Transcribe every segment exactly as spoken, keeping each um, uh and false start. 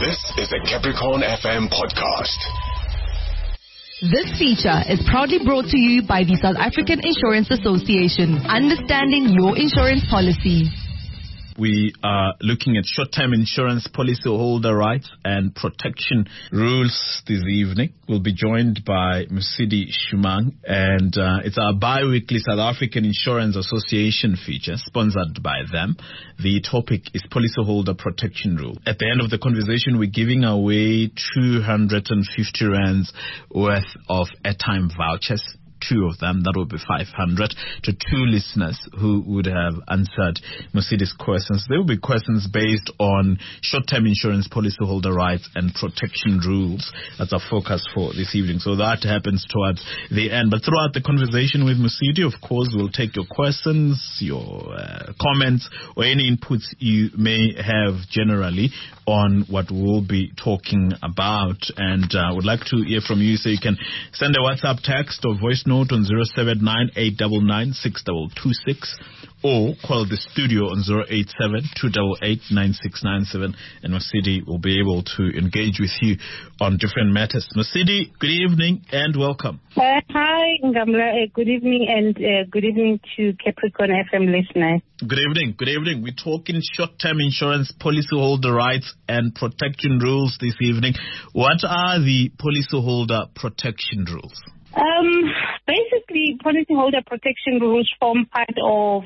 This is the Capricorn F M podcast. This feature is proudly brought to you by the South African Insurance Association. Understanding your insurance policy. We are looking at short-term insurance policyholder rights and protection rules this evening. We'll be joined by Mosidi Shumang, and uh, it's our bi-weekly South African Insurance Association feature, sponsored by them. The topic is policyholder protection rule. At the end of the conversation, we're giving away two hundred fifty rands worth of airtime vouchers. Two of them, that will be five hundred to two listeners who would have answered Mosidi's questions. They will be questions based on short-term insurance policyholder rights and protection rules. That's our focus for this evening. So that happens towards the end. But throughout the conversation with Mosidi, of course, we'll take your questions, your uh, comments, or any inputs you may have generally on what we'll be talking about. And I uh, would like to hear from you, so you can send a WhatsApp text or voice note on zero seven nine eight nine nine six two two six or call the studio on zero eight seven two eight eight nine six nine seven, and Mosidi will be able to engage with you on different matters. Mosidi, good evening and welcome. Uh, hi, Ngamla. Uh, good evening and uh, good evening to Capricorn F M listeners. Good evening. Good evening. We're talking short-term insurance policyholder rights and protection rules this evening. What are the policyholder protection rules? Um, basically, policyholder protection rules form part of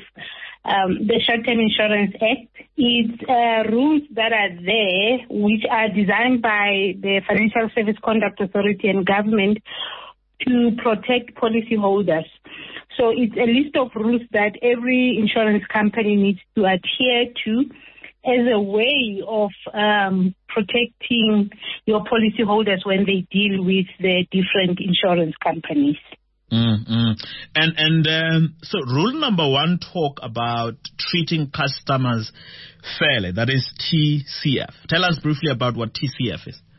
um, the Short-Term Insurance Act. It's uh, rules that are there which are designed by the Financial Service Conduct Authority and government to protect policyholders. So it's a list of rules that every insurance company needs to adhere to as a way of um, protecting your policyholders when they deal with the different insurance companies. Mm-hmm. And and um, so rule number one talk about treating customers fairly. That is T C F. Tell us briefly about what T C F is.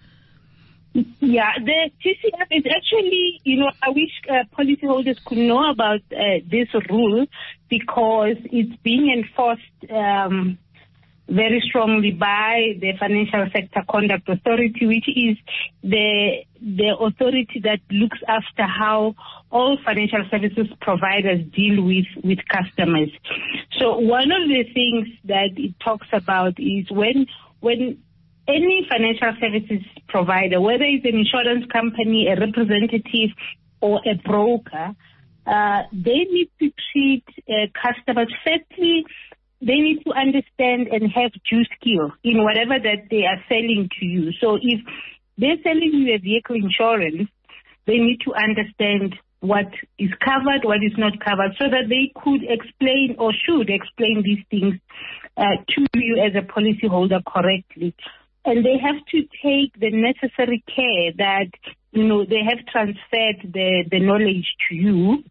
Yeah, the T C F is actually, you know, I wish uh, policyholders could know about uh, this rule, because it's being enforced um, very strongly by the Financial Sector Conduct Authority, which is the the authority that looks after how all financial services providers deal with, with customers. So one of the things that it talks about is when when any financial services provider, whether it's an insurance company, a representative, or a broker, uh, they need to treat uh, customers firstly. They need to understand and have due skill in whatever that they are selling to you. So if they're selling you a vehicle insurance, they need to understand what is covered, what is not covered, so that they could explain or should explain these things uh, to you as a policyholder correctly. And they have to take the necessary care that, you know, they have transferred the, the knowledge to you.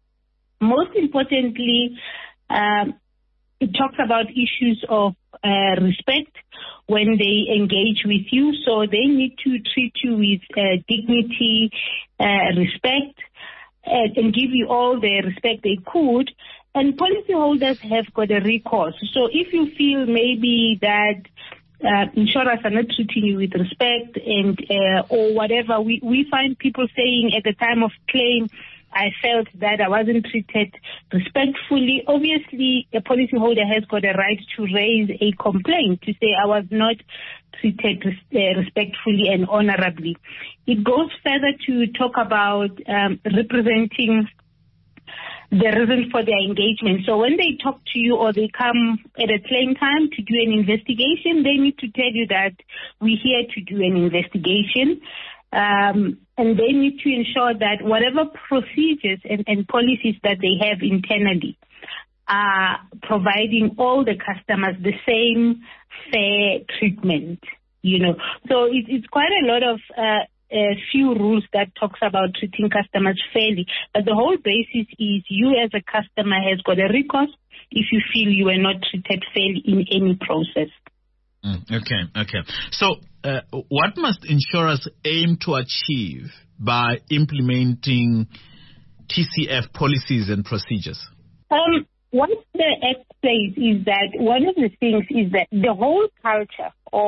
Most importantly, um, it talks about issues of uh, respect when they engage with you. So they need to treat you with uh, dignity, uh, respect, uh, and give you all the respect they could. And policyholders have got a recourse. So if you feel maybe that uh, insurers are not treating you with respect and uh, or whatever, we, we find people saying at the time of claim, I felt that I wasn't treated respectfully. Obviously, a policyholder has got a right to raise a complaint to say I was not treated uh, respectfully and honorably. It goes further to talk about um, representing the reason for their engagement. So when they talk to you or they come at a claim time to do an investigation, they need to tell you that we're here to do an investigation. Um, and they need to ensure that whatever procedures and, and policies that they have internally are providing all the customers the same fair treatment, you know. So it, it's quite a lot of uh, a few rules that talks about treating customers fairly. But the whole basis is you as a customer has got a recourse if you feel you were not treated fairly in any process. Mm, okay, okay. So uh, what must insurers aim to achieve by implementing T C F policies and procedures? Um, what the Act says is that one of the things is that the whole culture of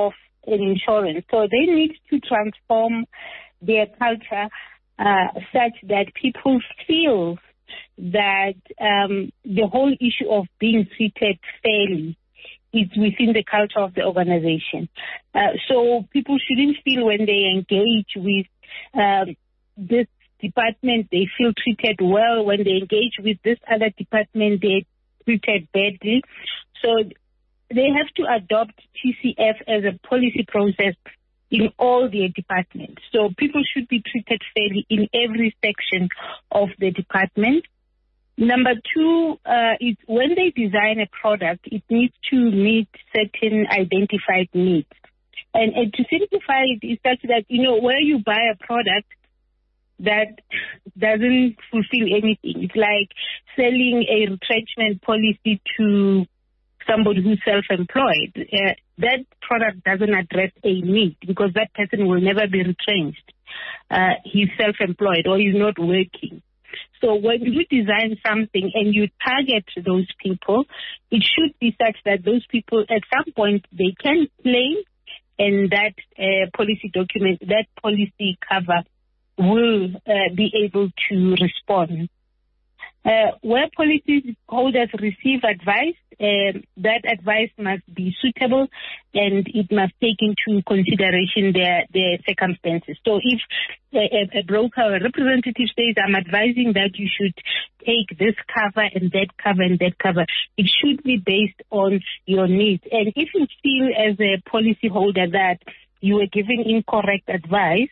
in insurance. So they need to transform their culture uh, such that people feel that um, the whole issue of being treated fairly is within the culture of the organization. Uh, so people shouldn't feel when they engage with um, this department, they feel treated well. When they engage with this other department, they're treated badly. So they have to adopt T C F as a policy process in all their departments. So people should be treated fairly in every section of the department. Number two uh, is when they design a product, it needs to meet certain identified needs. And, and to simplify it is such that, you know, where you buy a product that doesn't fulfill anything. It's like selling a retrenchment policy to somebody who's self-employed. Uh, that product doesn't address a need because that person will never be retrenched. Uh, he's self-employed or he's not working. So when you design something and you target those people, it should be such that those people at some point they can claim, and that uh, policy document, that policy cover will uh, be able to respond. Uh, where policy holders receive advice, uh, that advice must be suitable and it must take into consideration their, their circumstances. So if a, a broker or a representative says, I'm advising that you should take this cover and that cover and that cover, it should be based on your needs. And if you feel as a policy holder that you are giving incorrect advice,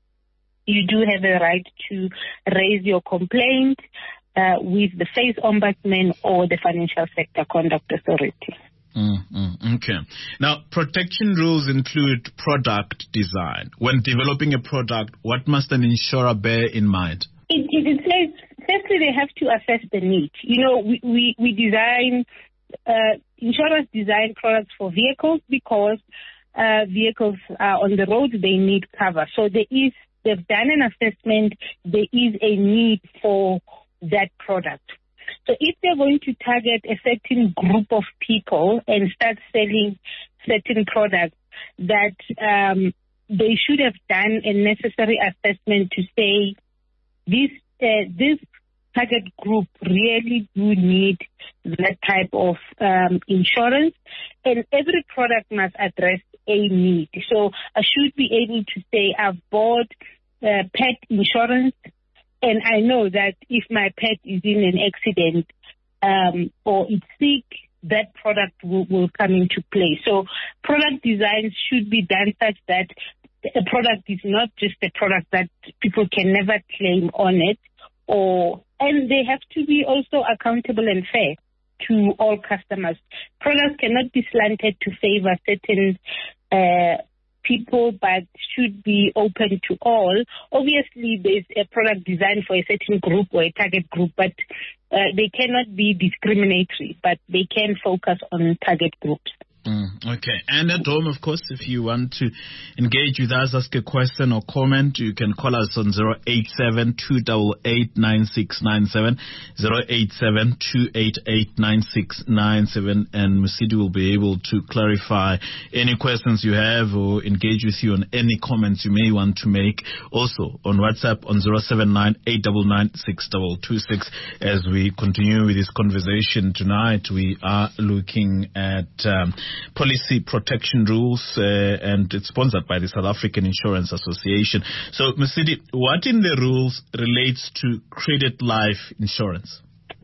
you do have a right to raise your complaint uh, with the FACE Ombudsman or the Financial Sector Conduct Authority. Mm-hmm. Okay. Now, protection rules include product design. When developing a product, what must an insurer bear in mind? It, it, it says, firstly, they have to assess the need. You know, we, we, we design, uh, insurers design products for vehicles because uh, vehicles are on the road, they need cover. So there is They've done an assessment, there is a need for that product. So if they're going to target a certain group of people and start selling certain products, that um, they should have done a necessary assessment to say this uh, this target group really do need that type of um, insurance, and every product must address a need. So I should be able to say I've bought uh, pet insurance, and I know that if my pet is in an accident um, or it's sick, that product will, will come into play. So product design should be done such that a product is not just a product that people can never claim on it, or and they have to be also accountable and fair to all customers. Products cannot be slanted to favor certain uh, people, but should be open to all. Obviously, there's a product designed for a certain group or a target group, but uh, they cannot be discriminatory, but they can focus on target groups. Mm, okay. And at home, of course, if you want to engage with us, ask a question or comment, you can call us on zero eight seven, two eight eight, nine six nine seven, zero eight seven, two eight eight, nine six nine seven, and Musidi will be able to clarify any questions you have or engage with you on any comments you may want to make. Also on WhatsApp on zero seven nine, eight nine nine, six two two six. As we continue with this conversation tonight, we are looking at um, policy protection rules, uh, and it's sponsored by the South African Insurance Association. So, Musidi, what in the rules relates to credit life insurance?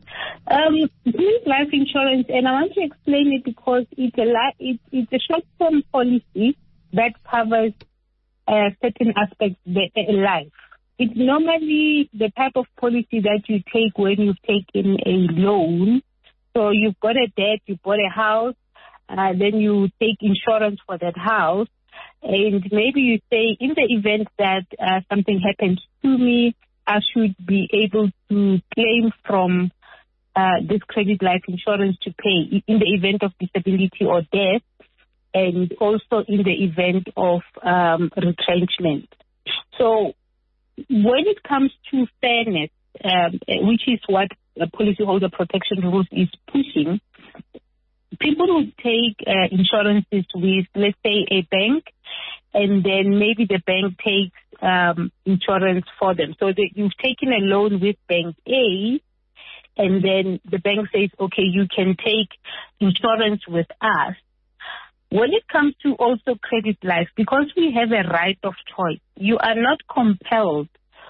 Um, credit life insurance, and I want to explain it because it's a, li- it's, it's a short-term policy that covers uh, certain aspects of life. It's normally the type of policy that you take when you've taken a loan. So you've got a debt, you bought a house, Uh, then you take insurance for that house, and maybe you say, in the event that uh, something happens to me, I should be able to claim from uh, this credit life insurance to pay in the event of disability or death, and also in the event of um, retrenchment. So when it comes to fairness, um, which is what the policyholder protection rules is pushing, people who take uh, insurances with, let's say, a bank, and then maybe the bank takes um, insurance for them. So they, you've taken a loan with Bank A, and then the bank says, okay, you can take insurance with us. When it comes to also credit life, because we have a right of choice, you are not compelled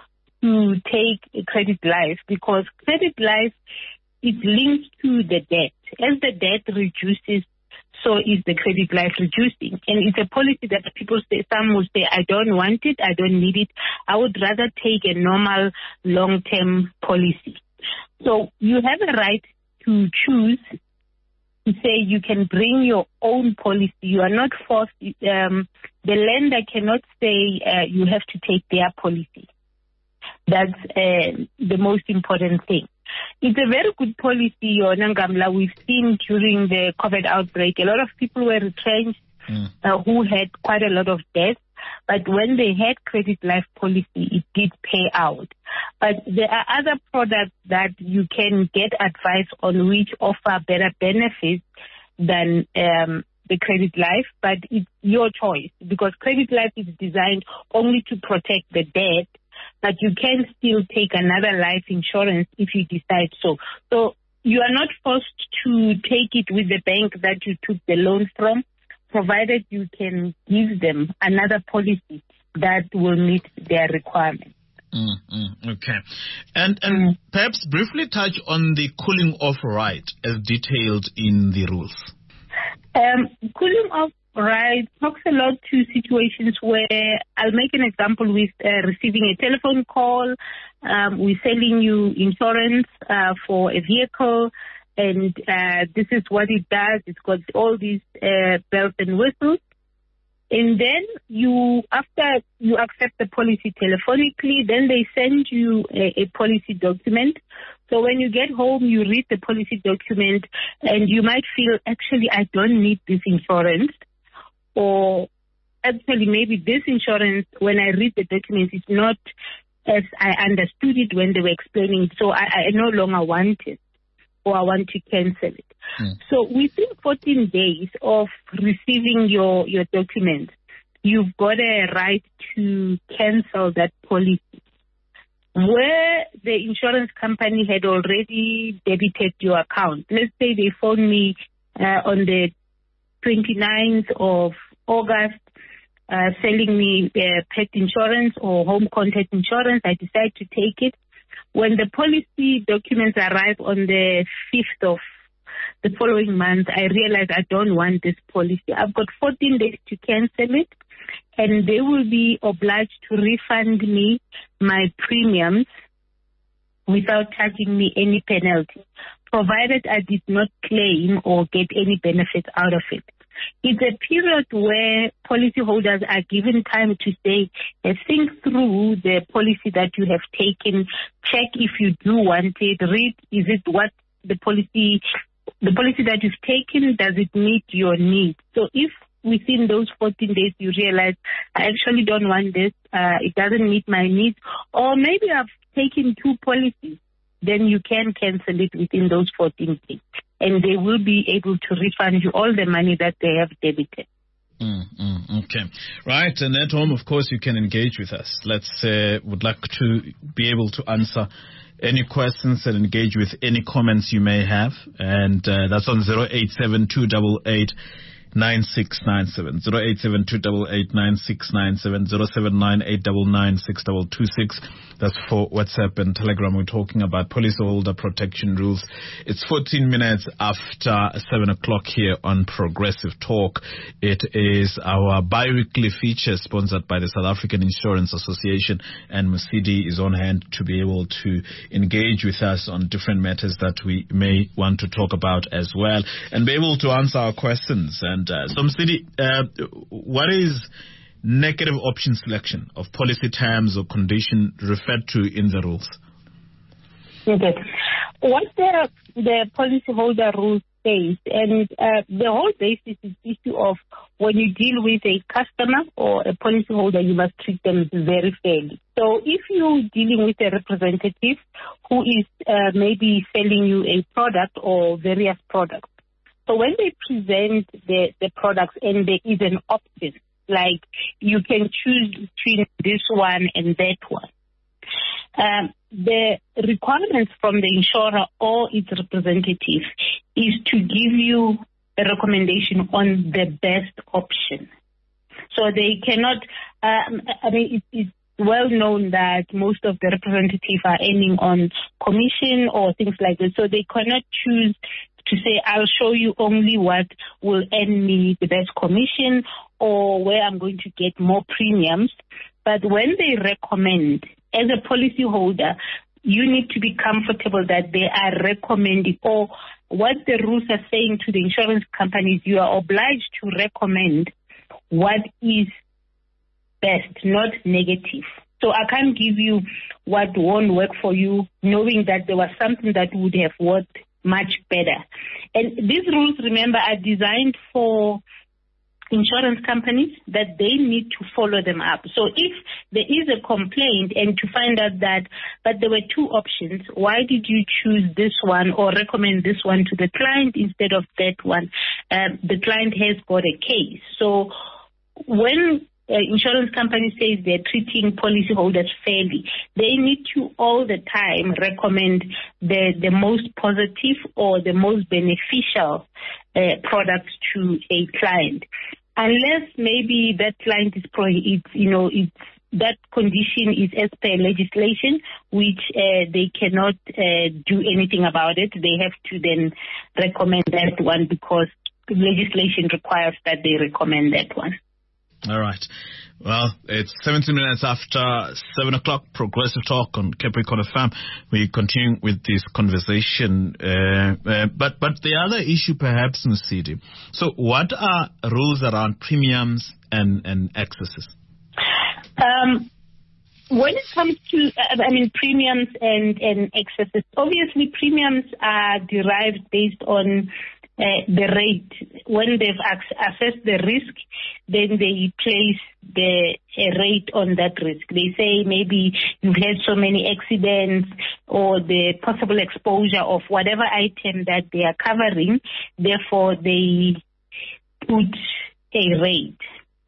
to take a credit life, because credit life is linked to the debt. As the debt reduces, so is the credit life reducing. And it's a policy that people say, some will say, I don't want it, I don't need it. I would rather take a normal long-term policy. So you have a right to choose to say you can bring your own policy. You are not forced. Um, the lender cannot say uh, you have to take their policy. That's uh, the most important thing. It's a very good policy, Yona Ngamla. We've seen during the COVID outbreak, a lot of people were retrenched mm. uh, who had quite a lot of debt. But when they had credit life policy, it did pay out. But there are other products that you can get advice on which offer better benefits than um, the credit life, but it's your choice, because credit life is designed only to protect the debt, but you can still take another life insurance if you decide so. So you are not forced to take it with the bank that you took the loan from, provided you can give them another policy that will meet their requirements. Mm, mm, okay. And and mm. perhaps briefly touch on the cooling off right as detailed in the rules. Um, cooling off right talks a lot to situations where, I'll make an example with uh, receiving a telephone call. Um, we're selling you insurance uh, for a vehicle, and uh, this is what it does. It's got all these uh, bells and whistles. And then you, after you accept the policy telephonically, then they send you a, a policy document. So when you get home, you read the policy document, and you might feel, actually, I don't need this insurance. Or actually, maybe this insurance, when I read the document, is not as I understood it when they were explaining it. So I, I no longer want it, or I want to cancel it. Mm. So within fourteen days of receiving your, your document, you've got a right to cancel that policy. Where the insurance company had already debited your account, let's say they phoned me uh, on the twenty-ninth of August, uh, selling me uh, pet insurance or home contact insurance, I decide to take it. When the policy documents arrive on the fifth of the following month, I realize I don't want this policy. I've got fourteen days to cancel it, and they will be obliged to refund me my premiums without charging me any penalty, provided I did not claim or get any benefit out of it. It's a period where policyholders are given time to say, uh, think through the policy that you have taken, check if you do want it, read, is it what the policy, the policy that you've taken, does it meet your needs? So if within those fourteen days you realize, I actually don't want this, uh, it doesn't meet my needs, or maybe I've taken two policies, then you can cancel it within those fourteen days. And they will be able to refund you all the money that they have debited. Mm, mm, okay. Right. And at home, of course, you can engage with us. Let's uh, would like to be able to answer any questions and engage with any comments you may have. And uh, that's on zero eight seven two eight eight nine six nine seven, zero eight seven two eight eight nine six nine seven, zero seven nine eight nine nine six two two six. That's for WhatsApp and Telegram. We're talking about policyholder protection rules. It's fourteen minutes after seven o'clock here on Progressive Talk. It is our bi-weekly feature sponsored by the South African Insurance Association, and Musidi is on hand to be able to engage with us on different matters that we may want to talk about as well, and be able to answer our questions. And uh, so, Musidi, uh, what is negative option selection of policy terms or condition referred to in the rules? Okay. What the, the policyholder rules says, and uh, the whole basis is the issue of when you deal with a customer or a policyholder, you must treat them very fairly. So if you're dealing with a representative who is uh, maybe selling you a product or various products, So when they present the, the products and there is an option, like you can choose between this one and that one, um, the requirements from the insurer or its representative is to give you a recommendation on the best option. So they cannot, um, I mean, it, it's well known that most of the representatives are aiming on commission or things like that. So they cannot choose to say, I'll show you only what will earn me the best commission or where I'm going to get more premiums. But when they recommend, as a policyholder, you need to be comfortable that they are recommending, or what the rules are saying to the insurance companies, you are obliged to recommend what is best, not negative. So I can't give you what won't work for you, knowing that there was something that would have worked much better. And these rules, remember, are designed for insurance companies that they need to follow them up. So if there is a complaint and to find out that, but there were two options, why did you choose this one or recommend this one to the client instead of that one? Um, the client has got a case. So when uh, insurance company says they're treating policyholders fairly, they need to all the time recommend the, the most positive or the most beneficial uh, products to a client. Unless maybe that client is pro, it's, you know, it's, that condition is as per legislation, which uh, they cannot uh, do anything about it. They have to then recommend that one because legislation requires that they recommend that one. All right. Well, it's seventeen minutes after seven o'clock. Progressive Talk on Capricorn F M. We continue with this conversation. Uh, uh, but but the other issue, perhaps, in the city. So, what are rules around premiums and and excesses? Um, when it comes to, I mean, premiums and and excesses, obviously premiums are derived based on Uh, the rate. When they've ac- assessed the risk, then they place the uh, rate on that risk. They say maybe you've had so many accidents or the possible exposure of whatever item that they are covering, therefore they put a rate.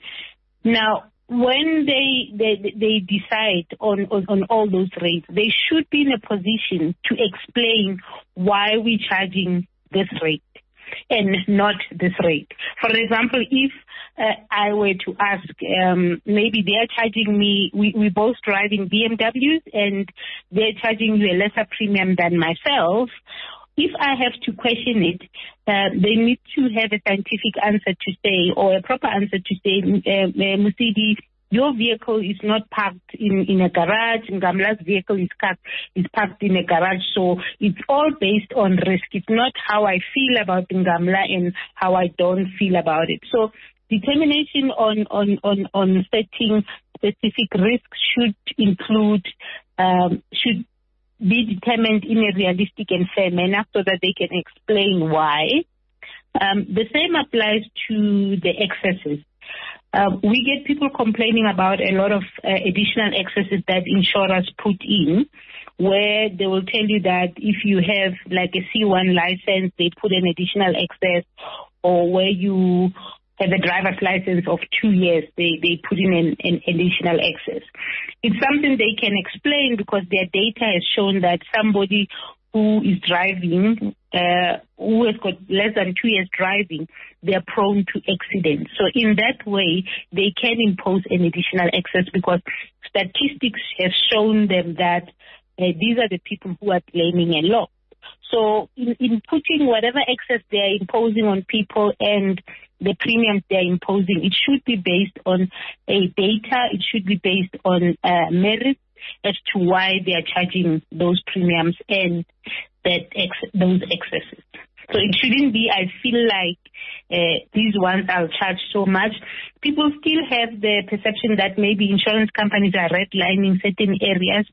Now, when they they, they decide on, on, on all those rates, they should be in a position to explain why we're charging this rate and not this rate. For example, if uh, I were to ask, um, maybe they are charging me, we, we both driving B M Ws and they're charging you a lesser premium than myself. If I have to question it, uh, they need to have a scientific answer to say, or a proper answer to say, uh, uh, Musidi, your vehicle is not parked in, in a garage. Ngamla's vehicle is parked, is parked in a garage. So it's all based on risk. It's not how I feel about Ngamla and how I don't feel about it. So determination on, on, on, on setting specific risks should include, um, should be determined in a realistic and fair manner so that they can explain why. Um, the same applies to the excesses. Uh, we get people complaining about a lot of uh, additional excesses that insurers put in, where they will tell you that if you have like a C one license, they put an additional excess, or where you have a driver's license of two years, they, they put in an, an additional excess. It's something they can explain because their data has shown that somebody who is driving, uh, who has got less than two years driving, they are prone to accidents. So in that way, they can impose an additional excess because statistics have shown them that uh, these are the people who are claiming a lot. So in, in putting whatever excess they are imposing on people and the premiums they are imposing, it should be based on a data, it should be based on uh, merit as to why they are charging those premiums and that ex- those excesses. So it shouldn't be, I feel like uh, these ones I'll charge so much. People still have the perception that maybe insurance companies are redlining certain areas.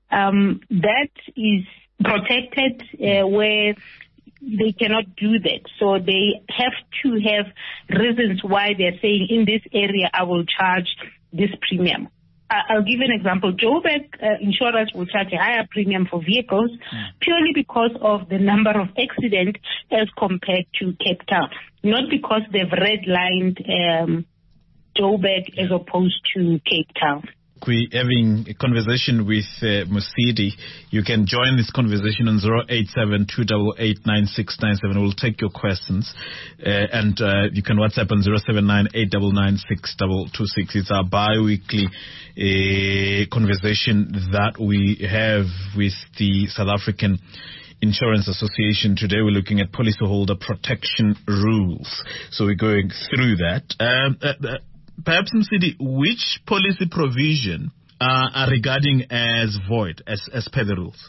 Um, that is protected uh, where they cannot do that. So they have to have reasons why they're saying in this area I will charge this premium. I'll give an example. Joburg uh, insurers will charge a higher premium for vehicles mm. purely because of the number of accidents as compared to Cape Town, not because they've redlined um, Joburg as opposed to Cape Town. We're having a conversation with uh, Musidi. You can join this conversation on zero eight seven two eight eight nine six nine seven. We'll take your questions. Uh, and uh, you can WhatsApp on zero seven nine eight nine nine six two two six. It's our bi-weekly uh, conversation that we have with the South African Insurance Association. Today we're looking at policyholder protection rules. So we're going through that. Um, uh, uh, Perhaps, Musidi, which policy provision uh, are regarding as void, as, as per the rules?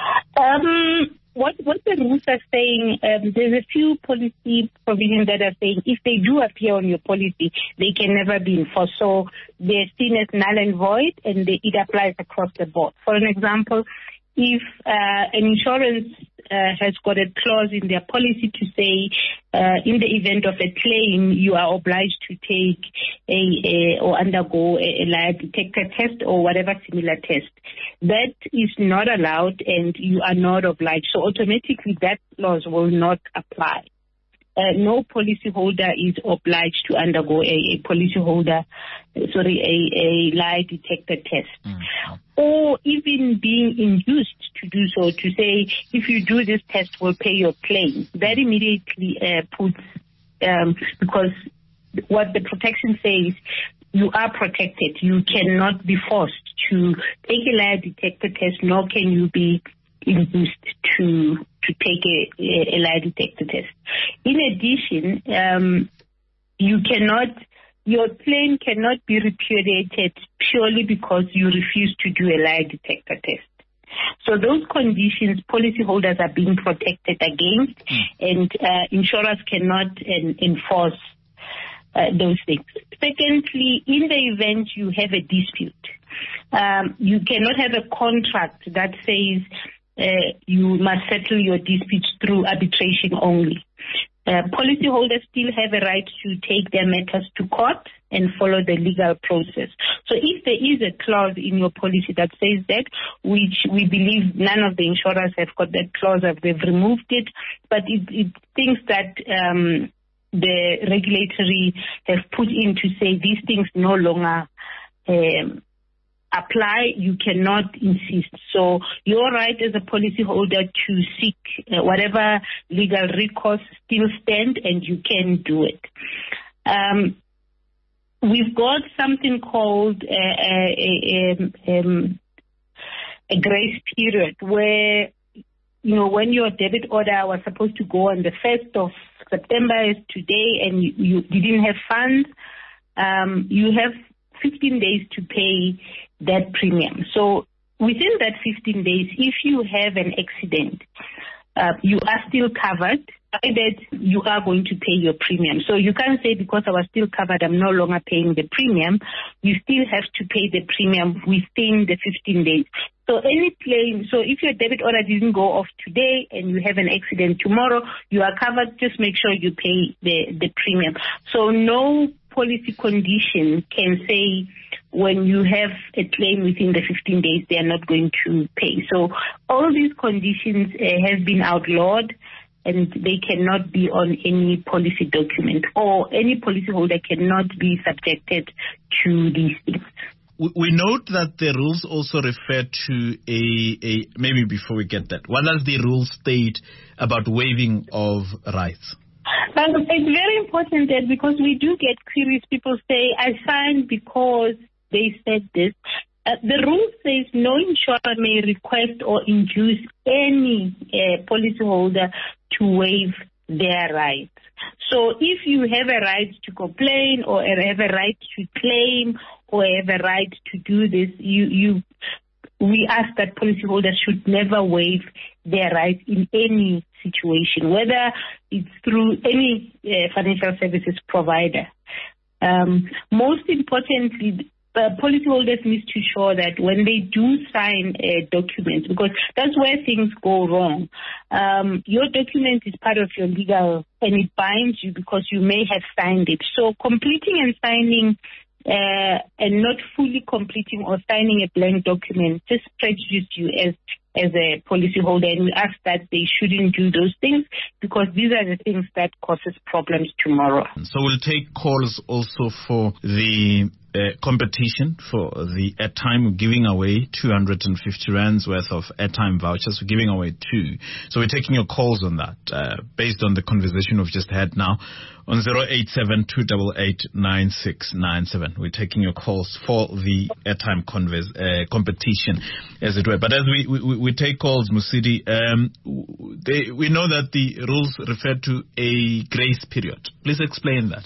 Um, what, what the rules are saying, um, there's a few policy provisions that are saying if they do appear on your policy, they can never be enforced. So they're seen as null and void, and they, it applies across the board. For an example, if uh, an insurance uh, has got a clause in their policy to say uh, in the event of a claim, you are obliged to take a, a or undergo a, a lie detector test or whatever similar test, that is not allowed and you are not obliged. So automatically that clause will not apply. Uh, no policyholder is obliged to undergo a, a policyholder, sorry, a, a lie detector test. Mm-hmm. Or even being induced to do so, to say, if you do this test, we'll pay your claim. That immediately uh, puts, um, because what the protection says, you are protected. You cannot be forced to take a lie detector test, nor can you be induced to to take a, a, a lie detector test. In addition, um, you cannot, your claim cannot be repudiated purely because you refuse to do a lie detector test. So those conditions, policyholders are being protected against, mm. and uh, insurers cannot en- enforce uh, those things. Secondly, in the event you have a dispute, um, you cannot have a contract that says Uh, you must settle your disputes through arbitration only. Uh, policyholders still have a right to take their matters to court and follow the legal process. So if there is a clause in your policy that says that, which we believe none of the insurers have got that clause, they've removed it, but it, it thinks that um, the regulatory have put in to say these things no longer um, apply, you cannot insist. So your right as a policyholder to seek uh, whatever legal recourse still stand, and you can do it. Um, we've got something called uh, a, a, um, a grace period where, you know, when your debit order was supposed to go on the first of September as today and you, you didn't have funds, um, you have fifteen days to pay that premium. So within that fifteen days, if you have an accident, uh, you are still covered, that you are going to pay your premium. So you can't say because I was still covered, I'm no longer paying the premium. You still have to pay the premium within the fifteen days. So any claim, so if your debit order didn't go off today and you have an accident tomorrow, you are covered, just make sure you pay the, the premium. So no policy condition can say when you have a claim within the fifteen days, they are not going to pay. So all these conditions uh, have been outlawed, and they cannot be on any policy document, or any policyholder cannot be subjected to these things. We note that the rules also refer to a, a, maybe before we get that, what does the rule state about waiving of rights? Um, it's very important that, because we do get queries, people say, I signed because they said this. Uh, the rule says no insurer may request or induce any uh, policyholder to waive their rights. So if you have a right to complain, or have a right to claim, or have a right to do this, you, you, we ask that policyholders should never waive their rights in any situation, whether it's through any uh, financial services provider. Um, most importantly, Uh, policyholders need to show that when they do sign a document, because that's where things go wrong. Um, your document is part of your legal, and it binds you because you may have signed it. So completing and signing uh, and not fully completing or signing a blank document just prejudice you as as a policyholder, and we ask that they shouldn't do those things because these are the things that causes problems tomorrow. So we'll take calls also for the uh, competition for the airtime. We're giving away two hundred fifty rands worth of airtime vouchers. We're giving away two. So we're taking your calls on that uh, based on the conversation we've just had now on zero eight seven, two eight eight, nine six nine seven. We're taking your calls for the airtime converse, uh, competition, as it were. But as we, we, we take calls, Mosidi, um, they, we know that the rules refer to a grace period. Please explain that.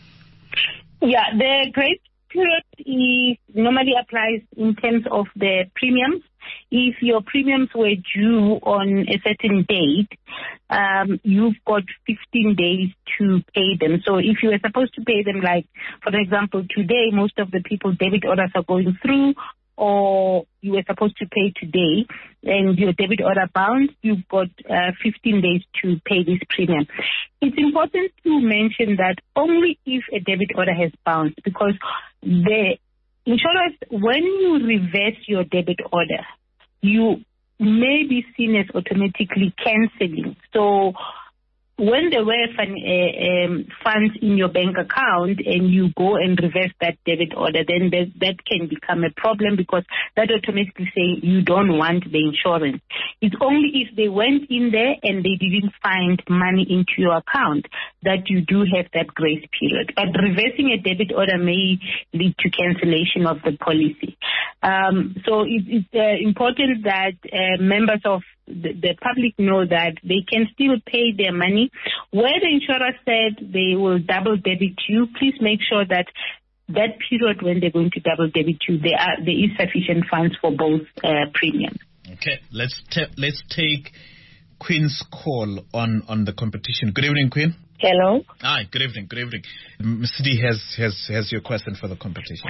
Yeah, the grace period is normally applies in terms of the premiums. If your premiums were due on a certain date, um, you've got fifteen days to pay them. So if you were supposed to pay them, like, for example, today, most of the people debit orders are going through, or you were supposed to pay today and your debit order bounced, you've got uh, fifteen days to pay this premium. It's important to mention that only if a debit order has bounced, because the insurers, when you reverse your debit order, you may be seen as automatically cancelling. So when there were fun, uh, um, funds in your bank account and you go and reverse that debit order, then that, that can become a problem because that automatically say you don't want the insurance. It's only if they went in there and they didn't find money into your account that you do have that grace period. But reversing a debit order may lead to cancellation of the policy. Um, so it, it's uh, important that uh, members of the, the public know that they can still pay their money. Where the insurer said they will double debit you, please make sure that that period when they're going to double debit you, there are there is sufficient funds for both uh, premiums. Okay, let's te- let's take Queen's call on, on the competition. Good evening, Queen. Hello. Hi, good evening, good evening. Mister D has, has, has your question for the competition.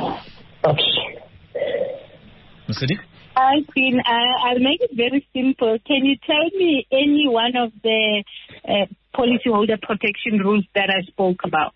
Okay. Mister D? Hi, Queen. Uh, I'll make it very simple. Can you tell me any one of the uh, policyholder protection rules that I spoke about?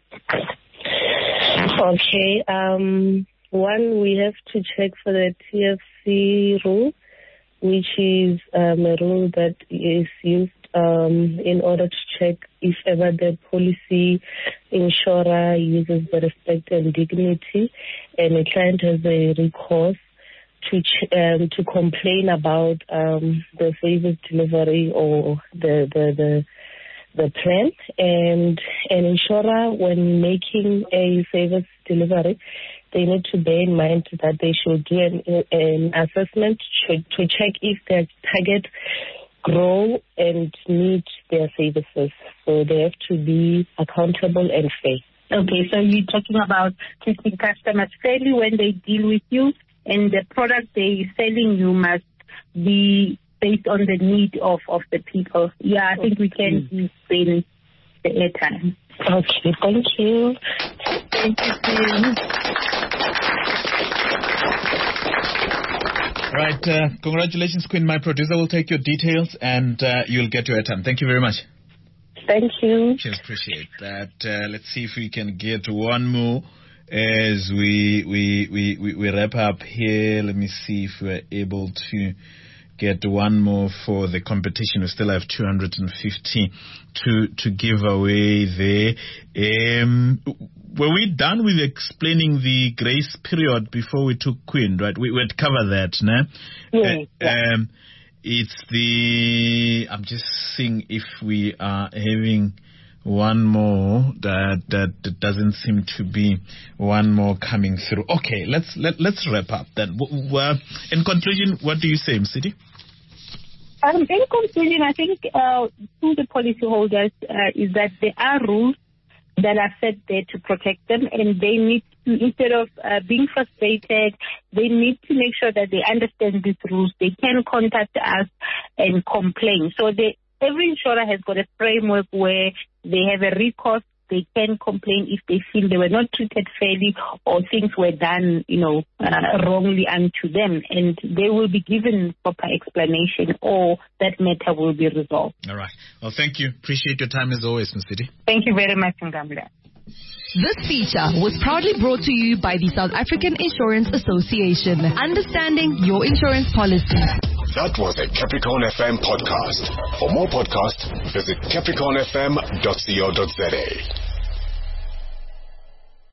Okay. Um, one, we have to check for the T F C rule, which is um, a rule that is used um, in order to check if ever the policy insurer uses the respect and dignity and a client has a recourse to ch- um, to complain about um, the service delivery or the, the, the, the plan. And an insurer, when making a service delivery, they need to bear in mind that they should do an, an assessment to, to check if their target grow and need their services. So they have to be accountable and fair. Okay, so you're talking about treating customers fairly when they deal with you, and the product they're selling you must be based on the need of, of the people. Yeah, I think we can use the airtime. Okay, thank you. Thank you, Queen. Right, uh, congratulations, Queen. My producer will take your details and uh, you'll get your airtime. Thank you very much. Thank you. Cheers, appreciate that. Uh, let's see if we can get one more as we we, we, we we wrap up here. Let me see if we're able to get one more for the competition. We still have two hundred fifty to to give away there. Um, were we done with explaining the grace period before we took Queen, right? We would cover that, no? Yeah, uh, yeah. Um, it's the, I'm just seeing if we are having one more that, that that doesn't seem to be one more coming through. Okay, let's let, let's wrap up then. W- w- in conclusion, what do you say, Msidi? Um, in conclusion, I think uh, to the policyholders uh, is that there are rules that are set there to protect them, and they need to, instead of uh, being frustrated, they need to make sure that they understand these rules. They can contact us and complain. So they, every insurer has got a framework where they have a recourse. They can complain if they feel they were not treated fairly or things were done, you know, uh, wrongly unto them, and they will be given proper explanation or that matter will be resolved. All right. Well, thank you. Appreciate your time as always, Mister City. Thank you very much, Ngamla. This feature was proudly brought to you by the South African Insurance Association. Understanding your insurance policy. That was a Capricorn F M podcast. For more podcasts, visit capricorn f m dot co dot za.